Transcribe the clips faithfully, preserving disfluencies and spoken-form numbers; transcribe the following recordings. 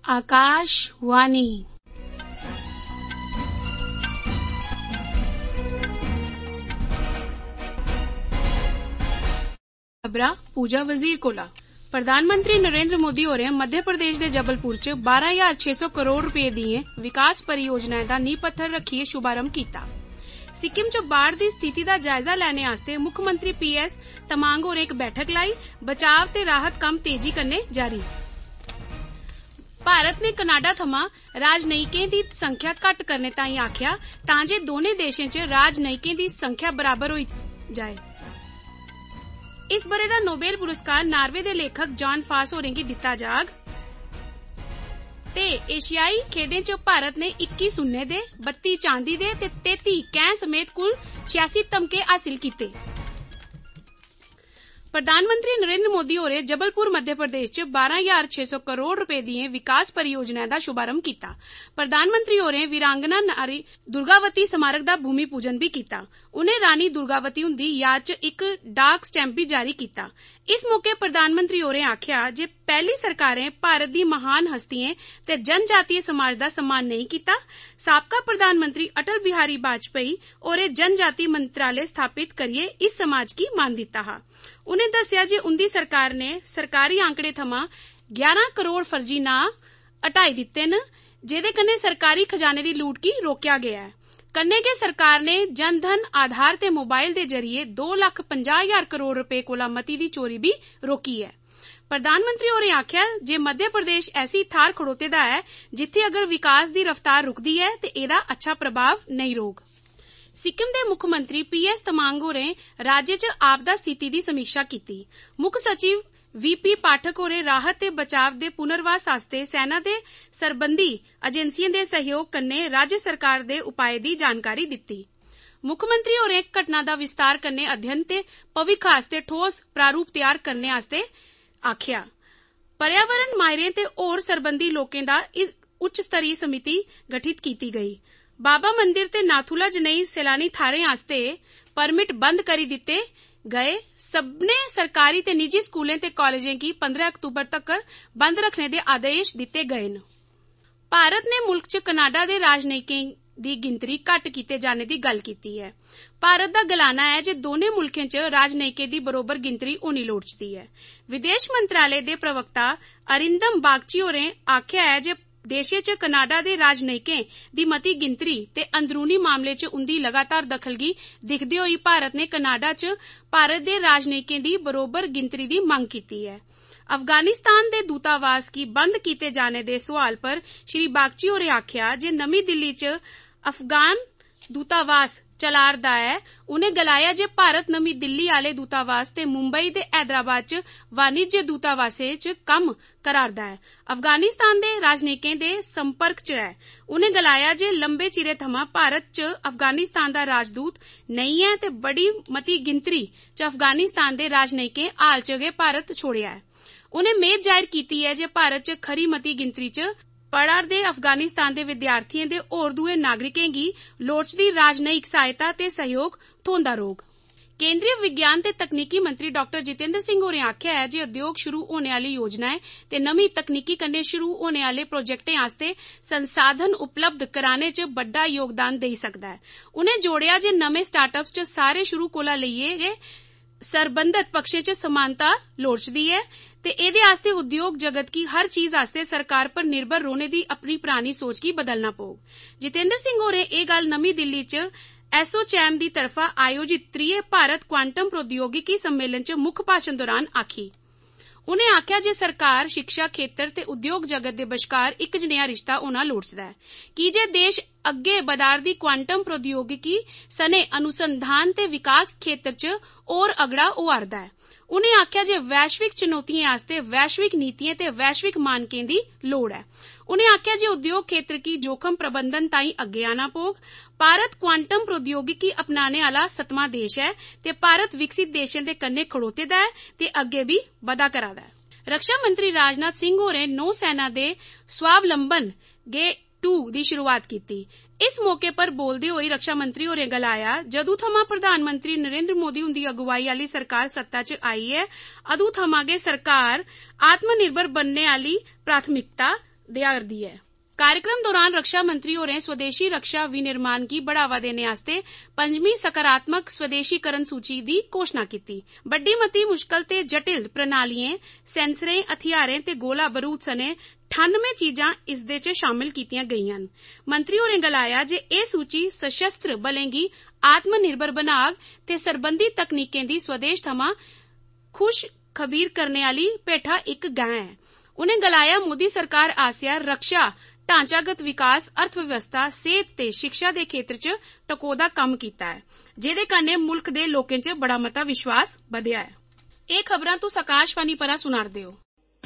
आकाशवाणी। खबरां पूजा वजीर कोला। प्रधानमंत्री नरेंद्र मोदी होरें मध्य प्रदेश दे जबलपुर च बारह हजार छे सौ करोड़ रुपए दिएं विकास परियोजनाएं दा नींह पत्थर रखिए शुभारंभ कीता। सिक्किम च बाढ़ दी स्थिति दा जायजा लैने आस्ते मुक्खमंत्री पी एस तमांग होरें एक बैठक लाई। बचाव ते राहत कम्म तेजी कन्नै जारी। भारत ने कनाडा थमां राजनयिकें दी संख्या घट्ट करने ताईं आखेआ तां जे दोनें देशें च राजनयिकें दी संख्या बराबर होई जाए। इस बरे दा नोबेल पुरस्कार नार्वे दे लेखक जॉन फास होरें गी दित्ता जाग। ते एशियाई खेडें च भारत ने इक्की सुन्ने दे, बत्ती चांदी दे ते तैंती कैंह समेत कुल छियासी तमगे हासिल कीते। प्रधानमंत्री नरेंद्र मोदी होरें जबलपुर मध्य प्रदेश च बारह हजार छे सौ करोड़ रुपए दिएं विकास परियोजनाएं दा शुभारंभ कीता। प्रधानमंत्री होरें वीरांगना नारी दुर्गावती स्मारक दा भूमि पूजन भी कीता। उनें रानी दुर्गावती हुंदी याद च इक डाक स्टैंप भी जारी कीता। इस मौके प्रधानमंत्री होरें आखेआ जे पैहली सरकारें भारत दी महान हस्तियें ते जनजातीय समाज दा सम्मान नहीं कीता। साबका प्रधानमंत्री अटल बिहारी वाजपेयी होरें जनजाति मंत्रालय स्थापित करियै इस समाज गी मान दित्ता हा। उनें दस्सेआ जे उंदी सरकार ने सरकारी आंकड़े थमां ग्यारह करोड़ फर्जी नां हटाई दित्ते न, जेदे कन्नै सरकारी खजाने दी लूट गी रोकेआ गेआ ऐ। कन्नै गै सरकार ने जन धन, आधार ते मोबाइल दे जरिए दो लख पंजाह हजार करोड़ रुपए कोला मती दी चोरी भी रोकी ऐ। प्रधानमंत्री होरें आखेआ जे मध्य प्रदेश ऐसी थार खड़ोते दा ऐ जित्थे अगर विकास दी रफ्तार रुकदी ऐ ते एदा अच्छा प्रभाव नेईं रौग। सिक्किम दे मुक्खमंत्री पी एस तमांग होरें राज्य च आपदा स्थिति दी समीक्षा कीती। मुक्ख सचिव वी पी पाठक होरें राहत ते बचाव दे पुनर्वास आस्ते सेना दे सरबंधी एजेंसियें दे सहयोग कन्नै राज्य सरकार दे उपाएं दी जानकारी दित्ती। मुक्खमंत्री होरें घटना दा विस्तार कन्नै अध्ययन ते भविक्ख आस्ते ठोस प्रारूप तैयार करने आस्ते आखेआ। पर्यावरण माहिरें ते होर सरबंधी लोकें दा इस उच्च स्तरीय समिति गठित कीती गई। बाबा मंदिर ते नाथुला जनेही सैलानी थाहरें आस्ते परमिट बंद करी दित्ते गए। सभनें सरकारी ते निजी स्कूलें ते कॉलेजें गी पंद्रह अक्तूबर तक्कर बंद रखने दे आदेश दित्ते गए न। भारत ने मुल्क च कनाडा दे राजनयिकें दी गिनतरी घट्ट कीते जाने दी गल्ल कीती है। भारत दा गलाना है जे दोनें मुल्खें च राजनयिकें दी बरोबर गिनतरी होनी लोड़चदी है। विदेश मंत्रालय दे प्रवक्ता अरिंदम बागची होरें आखेआ है जे देशे च कनाडा दे राजनयिकें दी मती गिनतरी ते अंदरूनी मामले च उंदी लगातार दखल गी दिखदे होई भारत ने कनाडा च भारत दे राजनयिकें दी बरोबर गिनतरी दी मंग कीती है। अफगानिस्तान दे दूतावास गी बंद कीते जाने दे सवाल पर श्री बागची होरें आखेआ जे नमीं दिल्ली च अफगान दूतावास चला'रदा ऐ। उनें गलाया जे भारत नमीं दिल्ली आले दूतावास ते मुंबई ते हैदराबाद च वाणिज्य दूतावासें च कम्म करा'रदा ऐ। अफगानिस्तान दे राजनयिकें दे संपर्क च ऐ। उनें गलाया जे लंबे चिरे थमां भारत च अफगानिस्तान दा राजदूत नेईं ऐ ते बड़ी मती गिनतरी च अफगानिस्तान दे राजनयिकें हाल च गै भारत छोड़ेआ ऐ। उनें मेद जाहिर कीती है जे भारत च खरी मती गिनतरी च पढ़ा'रदे अफगानिस्तान दे विद्यार्थियें ते होर दुए नागरिकें गी लोड़चदी राजनयिक सहायता ते सहयोग थ्होंदा रौह्ग। केंद्रीय विज्ञान ते तकनीकी मंत्री डॉक्टर जितेंद्र सिंह होरें आखेआ है जे उद्योग शुरू होने आली योजनाएं ते नमीं तकनीकी कन्नै शुरू होने आले प्रोजेक्टें आस्ते संसाधन उपलब्ध कराने च बड्डा योगदान देई सकदा है। उनें जोड़ेआ जे नमें स्टार्टअप्स च सारे शुरू कोला लेइयै गै सरबंधत पक्षें च समानता लोड़चदी ऐ ते एदे आस्ते उद्योग जगत गी हर चीज आस्ते सरकार पर निर्भर रौह्ने दी अपनी परानी सोच गी बदलना पौग। जितेंद्र सिंह होरें एह् गल्ल नमीं दिल्ली च एसोचैम दी तरफा आयोजित त्रीये भारत क्वांटम प्रौद्योगिकी सम्मेलन च मुक्ख भाषण दौरान आखी। उनें आखेआ जे सरकार, शिक्षा खेतर ते उद्योग जगत दे बश्कार इक जनेहा रिश्ता होना लोड़चदा ऐ की जे देश अग्गे बधा'रदी क्वांटम प्रौद्योगिकी सने अनुसंधान ते विकास खेतर च होर अगड़ा होआ'रदा ऐ। उनें आखेआ जे वैश्विक चुनौतियें आस्ते वैश्विक नीतियें ते वैश्विक मानकें दी लोड़ ऐ। उनें आखेआ जे उद्योग खेतर गी जोखम प्रबंधन ताईं अग्गे आना पौग। भारत क्वांटम प्रौद्योगिकी अपनाने आला सतवां देश ऐ ते भारत विकसित देशें दे कन्नै खड़ोते दा ऐ ते अग्गे भी बधा करा दा ऐ। रक्षा मंत्री राजनाथ सिंह होरें नौसेना दे स्वावलंबन गेट टू दी शुरुआत कीती। इस मौके पर बोलदे होई रक्षा मंत्री होरें गलाया, जदूं थमां प्रधानमंत्री नरेंद्र मोदी हुंदी अगुवाई आली सरकार सत्ता च आई ऐ, अदूं थमां गै सरकार आत्मनिर्भर बनने आली प्राथमिकता दियारदी है। कार्यक्रम दौरान रक्षा मंत्री होरें स्वदेशी रक्षा विनिर्माण की बढ़ावा देने वास्ते पंजवीं सकारात्मक स्वदेशीकरण सूची दी घोषणा की। बड्डी मती मुश्किल ते जटिल प्रणालियां, सेंसरें, हथियारें ते गोला बारूद सने अठानवे चीजां इस दे च शामिल कीतियां गईयां। मंत्री होरें गलाया जे एह सूची सशस्त्र बलें गी आत्मनिर्भर बनाग ते सरबंधी तकनीकें दी स्वदेश थमां खुश खबीर करने वाली पेठा एक गैं है। उन्हें गलाया मोदी सरकार आसिया रक्षा ढांचागत विकास, अर्थव्यवस्था, सेहत ते शिक्षा दे खेत्र च टकोदा कम कीता है, जेदे कन्नै मुल्क दे लोकें च बड़ा मता विश्वास बधया है। एह खबरां तुस आकाशवाणी परा सुनारदे हो।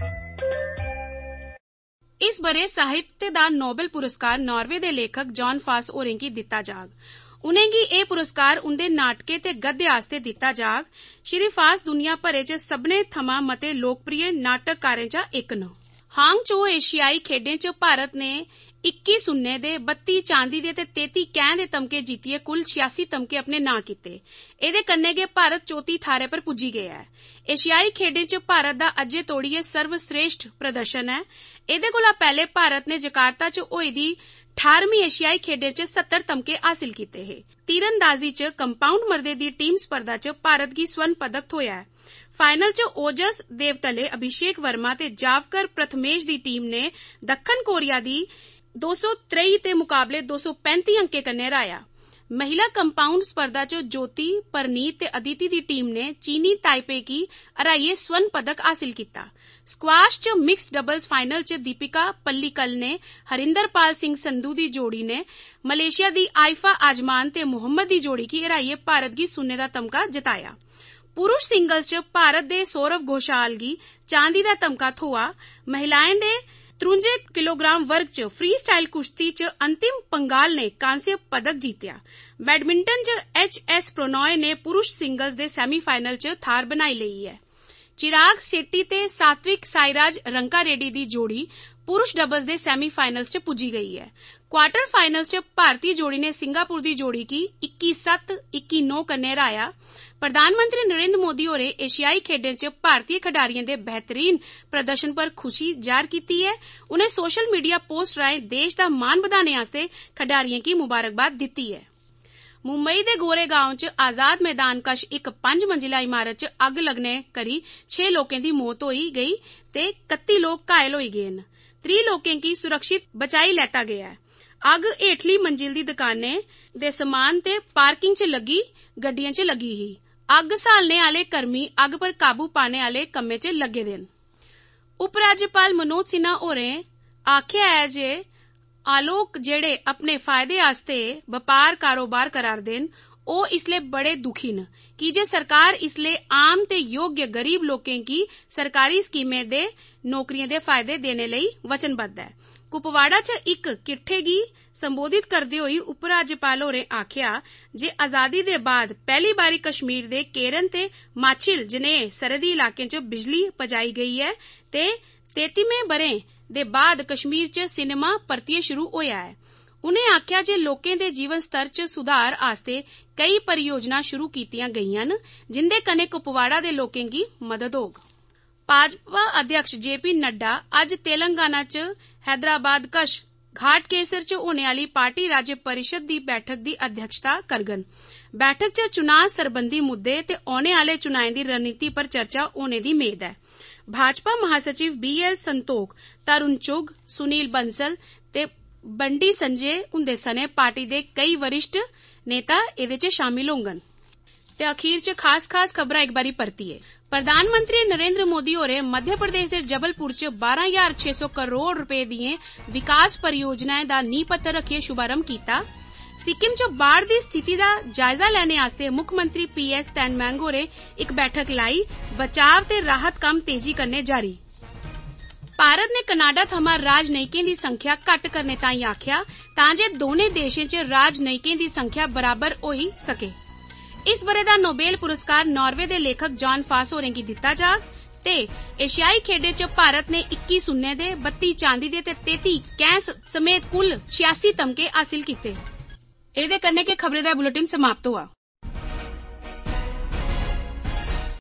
इस बरे साहित्य दा नोबेल पुरस्कार नॉर्वे दे लेखक जॉन फास होरें गी दित्ता जाग। उनेंगी एह पुरस्कार उंदे नाटकें ते गद्य आस्ते दित्ता जाग। श्री फास दुनिया भरे च सभनें थमां मते लोकप्रिय नाटककारें चा इक न। हांगचो एशियाई खेडें च भारत ने इक्की सुन्ने दे, बत्ती चांदी दे ते तेती कैं दे तमके जीतिए कुल छियासी तमके अपने नां कीते। एदे कन्नै गै भारत चौथी थारे पर पुज्जी गया है। एशियाई खेडें च भारत दा अज्जे तोड़िए सर्वश्रेष्ठ प्रदर्शन है। एदे कोला पैहले भारत ने जकार्ता च होई दी अठारहवीं एशियाई खेडें च सत्तर तमके हासिल कीते हे। तीरंदाजी च कंपाउंड मर्दे दी टीम स्पर्धा च भारत गी स्वर्ण पदक थ्होया है। फाइनल च ओजस देवतले, अभिषेक वर्मा ते जावकर प्रथमेश दी टीम ने दक्खन कोरिया दी दो सौ त्रेई ते मुकाबले दो सौ पैंती अंकें कन्नै हराया। महिला कंपाउंड स्पर्धा च ज्योति, परनीत ते अदिति दी टीम ने चीनी ताइपे गी हराइए स्वर्ण पदक हासिल किया। स्क्वाश च मिक्स्ड डबल्स फाइनल च दीपिका पल्लीकल ने हरिंदरपाल सिंह संधू दी जोड़ी ने मलेशिया दी आइफा आजमान ते मोहम्मद दी जोड़ी गी हराइए भारत गी सुन्ने दा तमगा जिताया। पुरुष सिंगल्स च भारत दे सौरव घोषाल गी चांदी दा तमगा थ्होआ। महिलाएं दे त्रुंजे किलोग्राम वर्ग च फ्री स्टाइल कुश्ती च अंतिम पंगाल ने कांस्य पदक जीतिया। बैडमिंटन च एच एस प्रणॉय ने पुरुष सिंगल्स दे सेमीफाइनल च थार बनाई लेई है। चिराग सेट्टी ते सात्विक साईराज रंकारेड्डी दी जोड़ी पुरुष डबल्स दे सेमीफाइनल्स च पुज्जी गई है। क्वार्टर फाइनल्स च भारतीय जोड़ी ने सिंगापुर दी जोड़ी गी इक्की सत्त, इक्की नौ कन्नै हराया। प्रधानमंत्री नरेंद्र मोदी होरें एशियाई खेडें च भारतीय खिडारियें दे बेहतरीन प्रदर्शन पर खुशी जाहिर कीती है। उन्हें सोशल मीडिया पोस्ट राएं देश दा मान बधाने आस्ते खिडारियें गी मुबारकबाद दित्ती है। मुंबई दे गोरेगांव च आजाद मैदान कश इक पंज मंजिला इमारत च अग्ग लगने करी छे लोकें दी मौत होई गई ते इकत्ती लोक घायल होई गए न। त्रीह् लोकें गी सुरक्षित बचाई लैता गया है। अग्ग हेठली मंजिल दी दुकानें दे समान ते पार्किंग च लगी गड्डियां च लगी ही। अग्ग स्हालने आले कर्मी अग्ग पर काबू पाने आले कम्मे च लगे दे न। उपराज्यपाल मनोज सिन्हा होरें आखेआ है जे आलोक जेड़े अपने फायदे आस्ते बपार कारोबार करारदे न ओह इसले बड़े दुखी न कि जे सरकार इसले आम ते योग्य गरीब लोकें गी सरकारी स्कीमें दे नौकरियां दे फायदे देने लेई वचनबद्ध है। कुपवाड़ा च इक किट्ठे गी संबोधित करदे होई उपराज्यपाल होरें आखेआ जे आजादी दे बाद पहली बारी कश्मीर दे केरन ते माछिल जनेह सरहदी इलाकें च बिजली पजाई गई है ते तेतीवें बरें दे बाद कश्मीर च सिनेमा परतिए शुरू होया है। उन्हें आखेआ जे लोकें दे जीवन स्तर च सुधार आस्ते कई परियोजनां शुरू कीतियां गईयां न जिंदे कन्नै कुपवाड़ा दे लोकें गी मदद होग। भाजपा अध्यक्ष जे पी नड्डा अज तेलंगाना च हैदराबाद कश घाटकेसर च होने आली पार्टी राज्य परिषद दी बैठक दी अध्यक्षता करगन। बैठक च चुनाव सरबंधी मुद्दे ते औने आले चुनाएं दी रणनीति पर चर्चा होने दी मेद है। भाजपा महासचिव बी एल संतोख, तरुण चुग, सुनील बंसल ते बंडी संजय हुंदे सने पार्टी दे कई वरिष्ठ नेता एदे च शामिल होंगन। ते अखीर च खास खास खबरां एक बारी परतिए। प्रधानमंत्री नरेंद्र मोदी होरें मध्य प्रदेश दे जबलपुर च बारह हजार छे सौ करोड़ रुपए दिएं विकास परियोजनाएं दा नींह पत्थर रखिए शुभारंभ कीता। सिक्किम च बाढ़ दी स्थिति दा जायजा लैने आस्ते मुख्यमंत्री पी एस तैनमैंग होरें इक बैठक लाई। बचाव ते राहत कम्म तेजी कन्नै जारी। भारत ने कनाडा थमां राजनयिकें दी संख्या घट्ट करने ताईं आखेआ तां जे दौनें देशें च राजनयिकें दी संख्या बराबर होई सके। इस बरे दा नोबेल पुरस्कार नॉर्वे दे लेखक जॉन फास होरें गी दित्ता जाग ते एशियाई खेडें च भारत ने इक्की सुन्ने दे, बत्ती चांदी दे ते तेती कैं समेत कुल छियासी तमके हासिल कीते। एदे कन्नै गै खबरें दा बुलेटिन समाप्त हुआ।